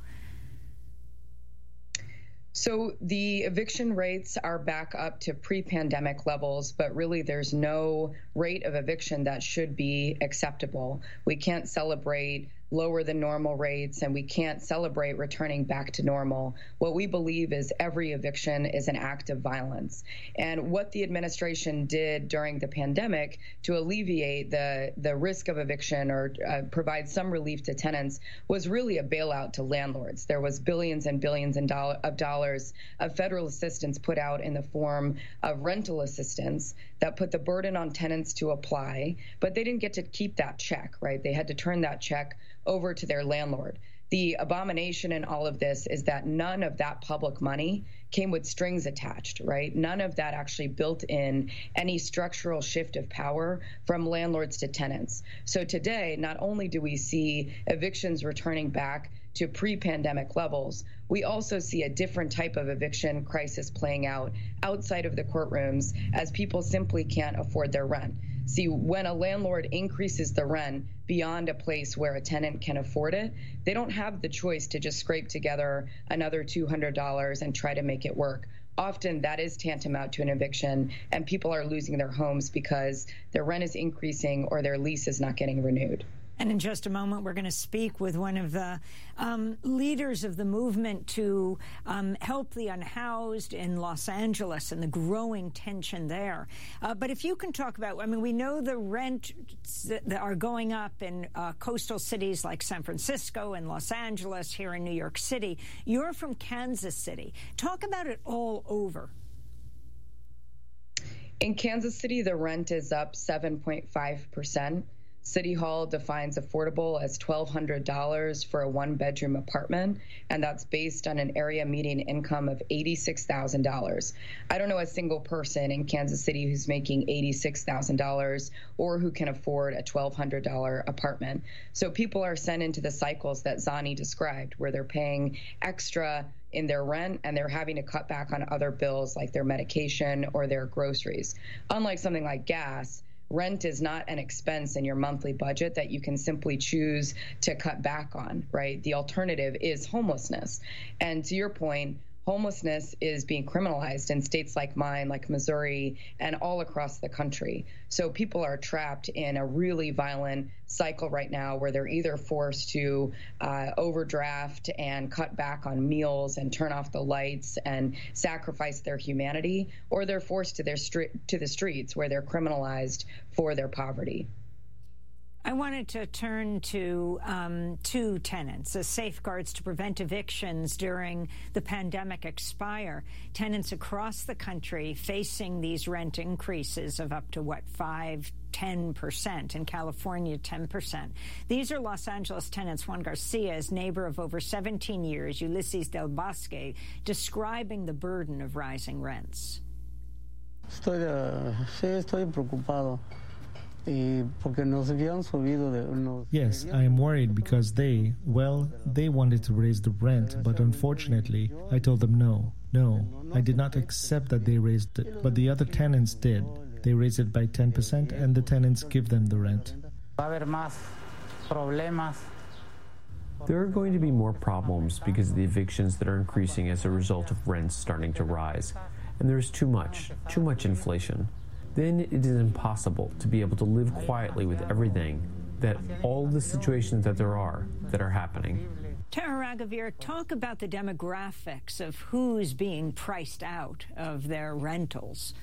So the eviction rates are back up to pre-pandemic levels, but really there's no rate of eviction that should be acceptable. We can't celebrate lower than normal rates, and we can't celebrate returning back to normal. What we believe is every eviction is an act of violence. And what the administration did during the pandemic to alleviate the, the risk of eviction or uh, provide some relief to tenants was really a bailout to landlords. There was billions and billions in do- of dollars of federal assistance put out in the form of rental assistance that put the burden on tenants to apply, but they didn't get to keep that check, right? They had to turn that check over to their landlord. The abomination in all of this is that none of that public money came with strings attached, right? None of that actually built in any structural shift of power from landlords to tenants. So today, not only do we see evictions returning back to pre-pandemic levels, we also see a different type of eviction crisis playing out outside of the courtrooms as people simply can't afford their rent. See, when a landlord increases the rent beyond a place where a tenant can afford it, they don't have the choice to just scrape together another two hundred dollars and try to make it work. Often that is tantamount to an eviction, and people are losing their homes because their rent is increasing or their lease is not getting renewed. And in just a moment, we're going to speak with one of the um, leaders of the movement to um, help the unhoused in Los Angeles and the growing tension there. Uh, but if you can talk about, I mean, we know the rents that are going up in uh, coastal cities like San Francisco and Los Angeles, here in New York City. You're from Kansas City. Talk about it all over. In Kansas City, the rent is up seven point five percent. City Hall defines affordable as twelve hundred dollars for a one-bedroom apartment, and that's based on an area median income of eighty-six thousand dollars. I don't know a single person in Kansas City who's making eighty-six thousand dollars or who can afford a twelve hundred dollars apartment. So people are sent into the cycles that Zani described, where they're paying extra in their rent and they're having to cut back on other bills like their medication or their groceries. Unlike something like gas, rent is not an expense in your monthly budget that you can simply choose to cut back on, right? The alternative is homelessness. And to your point, homelessness is being criminalized in states like mine, like Missouri, and all across the country. So people are trapped in a really violent cycle right now where they're either forced to uh, overdraft and cut back on meals and turn off the lights and sacrifice their humanity, or they're forced to their stre- to the streets where they're criminalized for their poverty. I wanted to turn to um, two tenants. The safeguards to prevent evictions during the pandemic expire. Tenants across the country facing these rent increases of up to, what, five, ten percent. In California, ten percent. These are Los Angeles tenants. Juan Garcia's neighbor of over seventeen years, Ulysses Del Bosque, describing the burden of rising rents. Estoy de, sí, estoy preocupado. Yes, I am worried because they, well, they wanted to raise the rent, but unfortunately, I told them no. No, I did not accept that they raised it, but the other tenants did. They raised it by ten percent and the tenants give them the rent. There are going to be more problems because of the evictions that are increasing as a result of rents starting to rise. And there is too much, too much inflation. Then it is impossible to be able to live quietly with everything, that all the situations that there are that are happening. Tara Raghavir, talk about the demographics of who's being priced out of their rentals.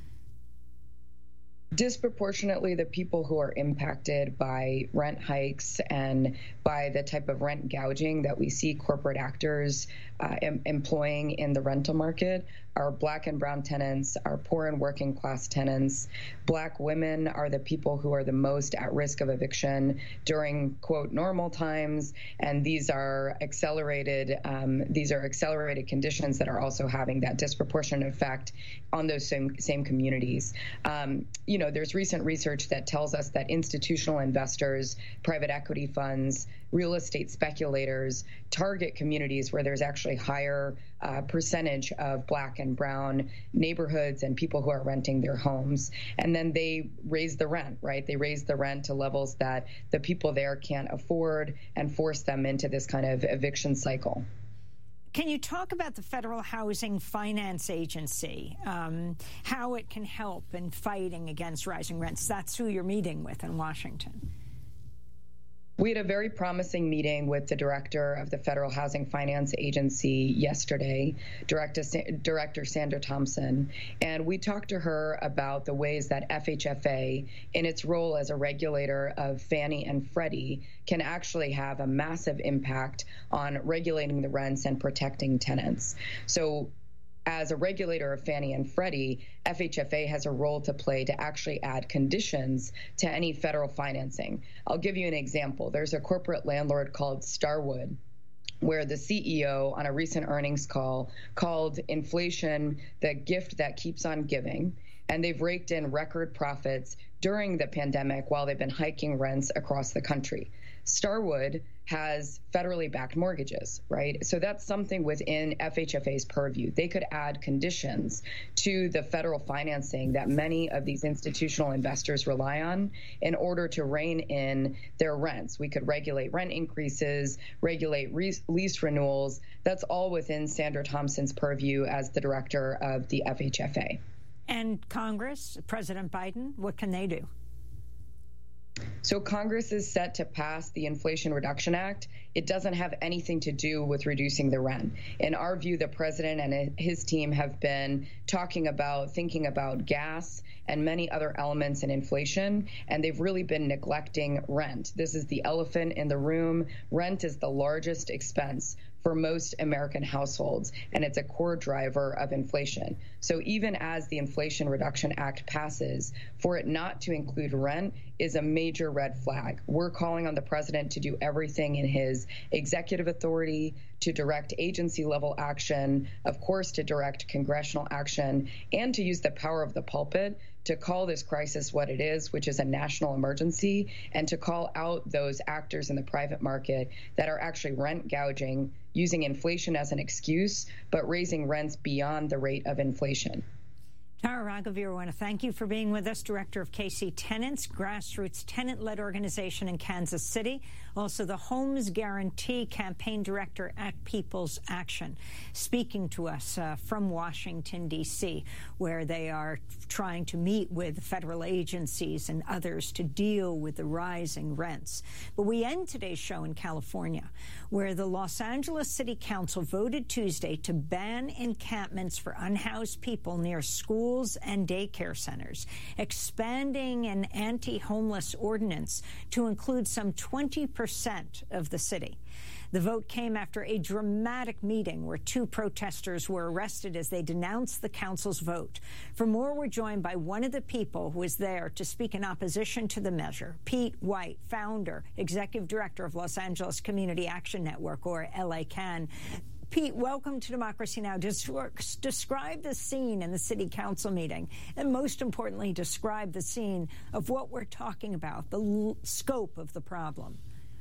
Disproportionately, the people who are impacted by rent hikes and by the type of rent gouging that we see corporate actors uh, em- employing in the rental market are Black and brown tenants, are poor and working class tenants. Black women are the people who are the most at risk of eviction during, quote, normal times. And these are accelerated, um, these are accelerated conditions that are also having that disproportionate effect on those same, same communities. Um, you know, there's recent research that tells us that institutional investors, private equity funds, real estate speculators target communities where there's actually higher uh, percentage of Black and brown neighborhoods and people who are renting their homes. And then they raise the rent, right? They raise the rent to levels that the people there can't afford and force them into this kind of eviction cycle. Can you talk about the Federal Housing Finance Agency, um, how it can help in fighting against rising rents? That's who you're meeting with in Washington. We had a very promising meeting with the director of the Federal Housing Finance Agency yesterday, Director, Director Sandra Thompson, and we talked to her about the ways that F H F A, in its role as a regulator of Fannie and Freddie, can actually have a massive impact on regulating the rents and protecting tenants. So, as a regulator of Fannie and Freddie, F H F A has a role to play to actually add conditions to any federal financing. I'll give you an example. There's a corporate landlord called Starwood, where the C E O on a recent earnings call called inflation the gift that keeps on giving. And they've raked in record profits during the pandemic while they've been hiking rents across the country. Starwood has federally backed mortgages, right? So that's something within F H F A's purview. They could add conditions to the federal financing that many of these institutional investors rely on in order to rein in their rents. We could regulate rent increases, regulate re- lease renewals. That's all within Sandra Thompson's purview as the director of the F H F A. And Congress, President Biden, what can they do? So Congress is set to pass the Inflation Reduction Act. It doesn't have anything to do with reducing the rent. In our view, the president and his team have been talking about, thinking about gas and many other elements in inflation, and they've really been neglecting rent. This is the elephant in the room. Rent is the largest expense for most American households, and it's a core driver of inflation. So even as the Inflation Reduction Act passes, for it not to include rent is a major red flag. We're calling on the president to do everything in his executive authority to direct agency-level action, of course, to direct congressional action, and to use the power of the pulpit to call this crisis what it is, which is a national emergency, and to call out those actors in the private market that are actually rent gouging, using inflation as an excuse, but raising rents beyond the rate of inflation. Tara Raghavir, I want to thank you for being with us, Director of K C Tenants, grassroots tenant-led organization in Kansas City, also the Homes Guarantee Campaign Director at People's Action, speaking to us uh, from Washington, D C, where they are trying to meet with federal agencies and others to deal with the rising rents. But we end today's show in California, where the Los Angeles City Council voted Tuesday to ban encampments for unhoused people near schools and daycare centers, expanding an anti-homeless ordinance to include some twenty percent of the city. The vote came after a dramatic meeting where two protesters were arrested as they denounced the council's vote. For more, we're joined by one of the people who was there to speak in opposition to the measure, Pete White, founder, executive director of Los Angeles Community Action Network, or L A CAN. Pete, welcome to Democracy Now! Describe the scene in the city council meeting, and most importantly, describe the scene of what we're talking about, the l- scope of the problem.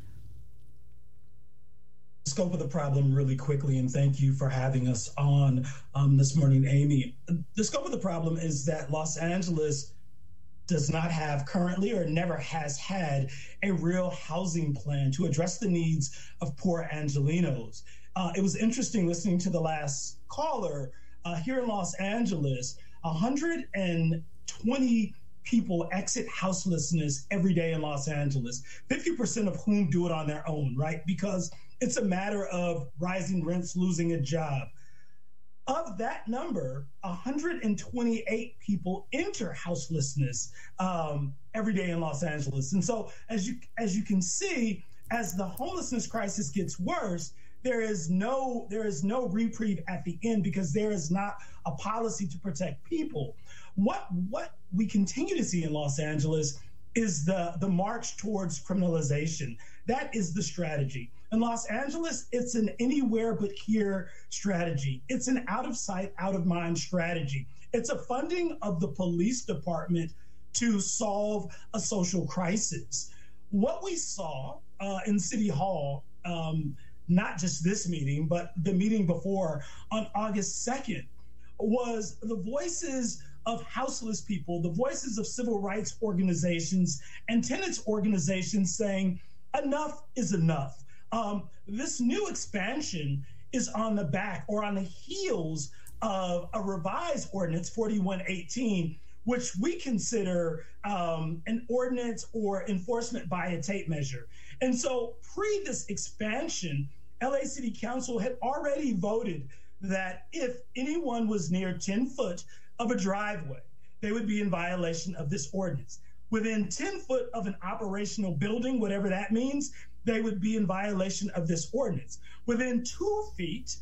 Scope of the problem really quickly, and thank you for having us on um, this morning, Amy. The scope of the problem is that Los Angeles does not have currently or never has had a real housing plan to address the needs of poor Angelenos. Uh, it was interesting listening to the last caller. Uh, here in Los Angeles, one hundred twenty people exit houselessness every day in Los Angeles, fifty percent of whom do it on their own, right? Because it's a matter of rising rents, losing a job. Of that number, one hundred twenty-eight people enter houselessness um, every day in Los Angeles. And so as you as you can see, as the homelessness crisis gets worse, there is no there is no reprieve at the end because there is not a policy to protect people. What what we continue to see in Los Angeles is the, the march towards criminalization. That is the strategy. In Los Angeles, it's an anywhere but here strategy. It's an out of sight, out of mind strategy. It's a funding of the police department to solve a social crisis. What we saw uh, in City Hall, um, not just this meeting, but the meeting before on August second, was the voices of houseless people, the voices of civil rights organizations and tenants organizations saying enough is enough. Um, this new expansion is on the back or on the heels of a revised ordinance forty-one eighteen, which we consider um, an ordinance or enforcement by a tape measure. And so pre this expansion, L A City Council had already voted that if anyone was near ten foot of a driveway, they would be in violation of this ordinance. Within ten foot of an operational building, whatever that means, they would be in violation of this ordinance. Within two feet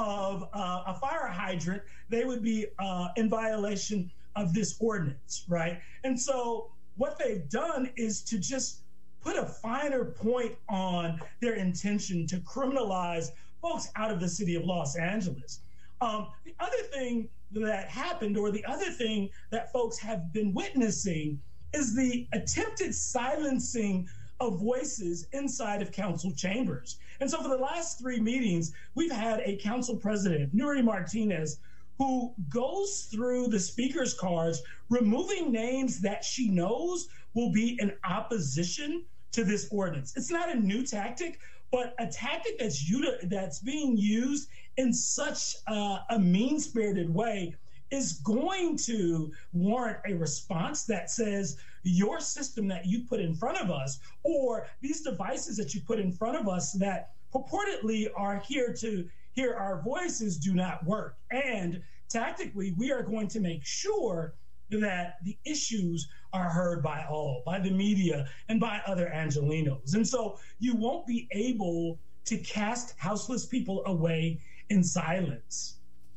of uh, a fire hydrant, they would be uh, in violation of this ordinance, right? And so what they've done is to just put a finer point on their intention to criminalize folks out of the city of Los Angeles. Um, the other thing that happened, or the other thing that folks have been witnessing, is the attempted silencing of voices inside of council chambers. And so for the last three meetings, we've had a council president, Nury Martinez, who goes through the speaker's cards, removing names that she knows will be in opposition to this ordinance. It's not a new tactic, but a tactic that's that's being used in such uh, a mean-spirited way is going to warrant a response that says your system that you put in front of us, or these devices that you put in front of us that purportedly are here to hear our voices, do not work. And tactically, we are going to make sure that the issues are heard by all, by the media and by other Angelenos. And so you won't be able to cast houseless people away in silence.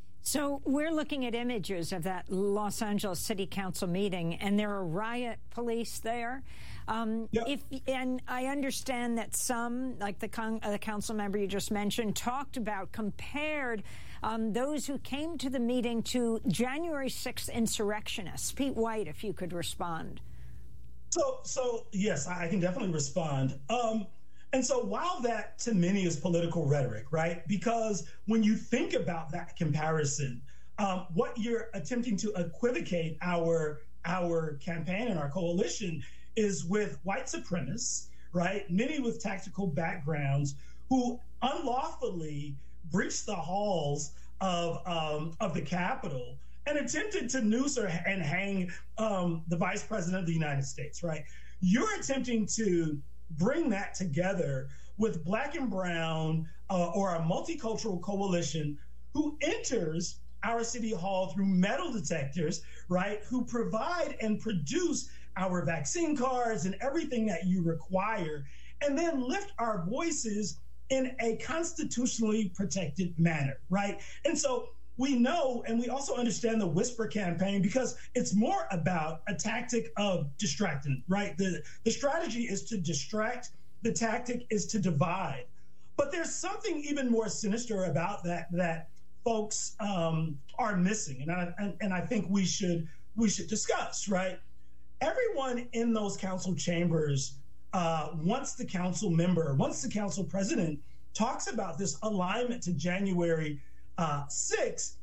So we're looking at images of that Los Angeles City Council meeting, and there are riot police there. Um, yep. If and I understand that some, like the, con, uh, the council member you just mentioned, talked about, compared um, those who came to the meeting to January sixth insurrectionists. Pete White, if you could respond. So, so yes, I can definitely respond. Um, And so while that to many is political rhetoric, right? Because when you think about that comparison, um, what you're attempting to equivocate our our campaign and our coalition is with white supremacists, right? Many with tactical backgrounds who unlawfully breached the halls of um, of the Capitol and attempted to noose or, and hang um, the vice president of the United States, right? You're attempting to bring that together with Black and Brown uh, or a multicultural coalition who enters our city hall through metal detectors, right, who provide and produce our vaccine cards and everything that you require, and then lift our voices in a constitutionally protected manner, right? And so we know, and we also understand the Whisper campaign, because it's more about a tactic of distracting, right? The, the strategy is to distract, the tactic is to divide. But there's something even more sinister about that that folks um, are missing, and I, and, and I think we should we should discuss, right? Everyone in those council chambers, uh, once the council member, once the council president talks about this alignment to January uh, sixth,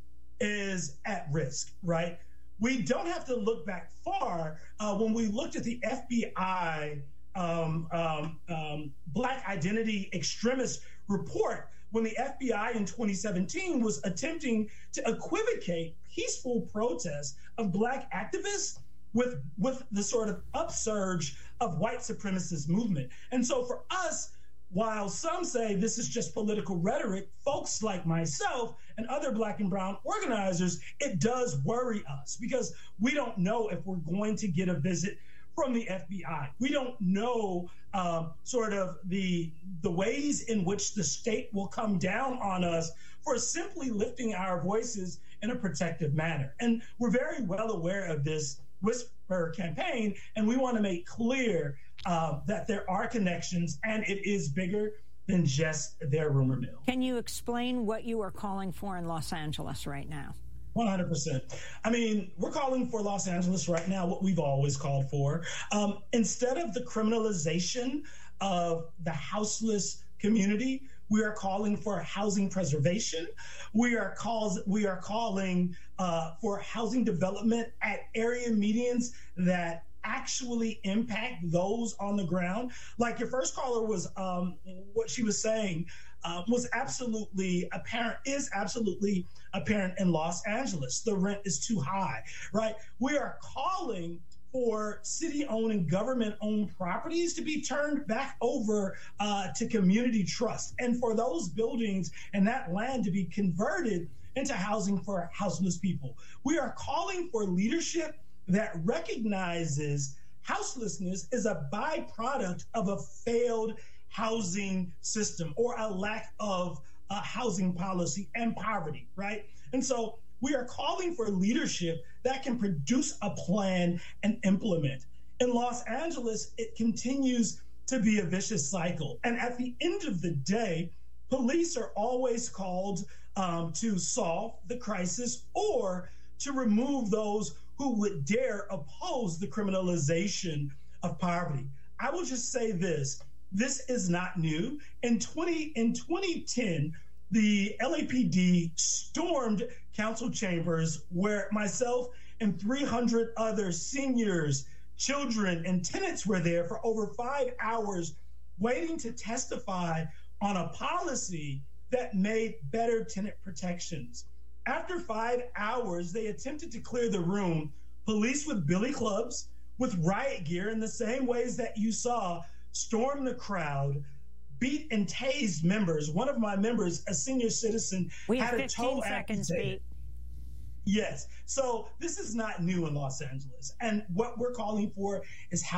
is at risk, right? We don't have to look back far. Uh, when we looked at the F B I um, um, um, Black Identity Extremist report, when the F B I in twenty seventeen was attempting to equivocate peaceful protests of Black activists with, with the sort of upsurge of white supremacist movement. And so for us, while some say this is just political rhetoric, folks like myself and other Black and brown organizers, it does worry us because we don't know if we're going to get a visit from the F B I. We don't know um, sort of the, the ways in which the state will come down on us for simply lifting our voices in a protective manner. And we're very well aware of this whisper campaign, and we want to make clear Uh, that there are connections, and it is bigger than just their rumor mill. Can you explain what you are calling for in Los Angeles right now? one hundred percent. I mean, we're calling for Los Angeles right now what we've always called for. Um, instead of the criminalization of the houseless community, we are calling for housing preservation. We are calls we are calling uh, for housing development at area medians that actually impact those on the ground. Like your first caller was, um, what she was saying uh, was absolutely apparent, is absolutely apparent in Los Angeles. The rent is too high, right? We are calling for city-owned and government-owned properties to be turned back over uh, to community trust, and for those buildings and that land to be converted into housing for houseless people. We are calling for leadership that recognizes houselessness is a byproduct of a failed housing system or a lack of uh, housing policy and poverty, right? And so we are calling for leadership that can produce a plan and implement. In Los Angeles, it continues to be a vicious cycle. And at the end of the day, police are always called um, to solve the crisis or to remove those who would dare oppose the criminalization of poverty. I will just say this, this is not new. In twenty in twenty ten, the L A P D stormed council chambers where myself and three hundred other seniors, children, and tenants were there for over five hours waiting to testify on a policy that made better tenant protections. After five hours, they attempted to clear the room, police with billy clubs, with riot gear in the same ways that you saw, stormed the crowd, beat and tased members. One of my members, a senior citizen, we had have a toe seconds, amputated. Yes. So this is not new in Los Angeles. And what we're calling for is how